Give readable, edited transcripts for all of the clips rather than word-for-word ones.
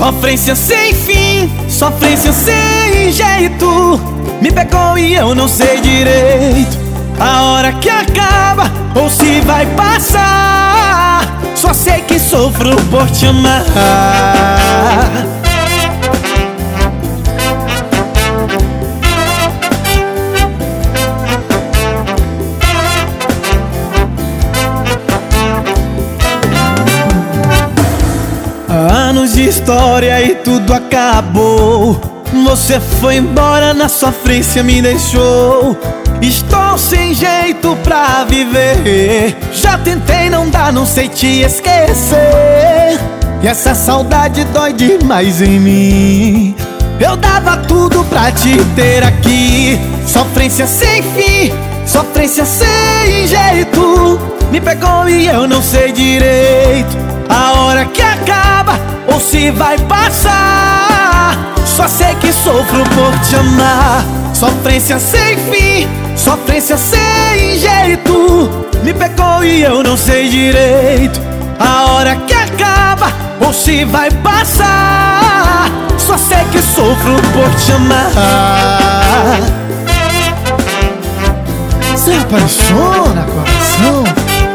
Sofrência sem fim, sofrência sem jeito. Me pegou e eu não sei direito a hora que acaba ou se vai passar. Só sei que sofro por te amar. Anos de história e tudo acabou. Você foi embora, na sofrência me deixou. Estou sem jeito pra viver. Já tentei, não dá, não sei te esquecer. E essa saudade dói demais em mim. Eu dava tudo pra te ter aqui. Sofrência sem fim, sofrência sem jeito. Me pegou e eu não sei direito a hora que acaba ou se vai passar. Só sei que sofro por te amar. Sofrência sem fim, sofrência sem jeito. Me pegou e eu não sei direito a hora que acaba ou se vai passar. Só sei que sofro por te amar. Você apaixona, coração?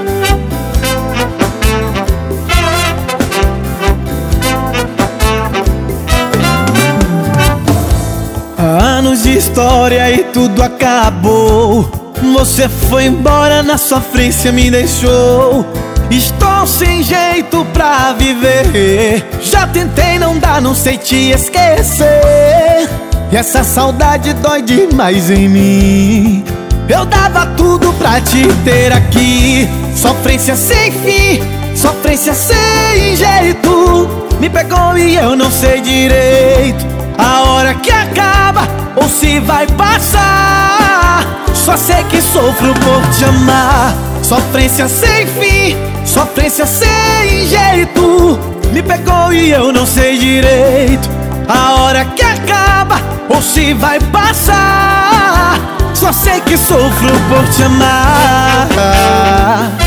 Anos de história e tudo acabou. Você foi embora, na sofrência me deixou. Estou sem jeito pra viver. Já tentei, não dá, não sei te esquecer. E essa saudade dói demais em mim. Eu dava tudo pra te ter aqui. Sofrência sem fim, sofrência sem jeito. Me pegou e eu não sei direito a hora que acaba ou se vai passar. Só sei que sofro por te amar. Sofrência sem fim, sofrência sem jeito. Me pegou e eu não sei direito a hora que acaba ou se vai passar. Só sei que sofro por te amar.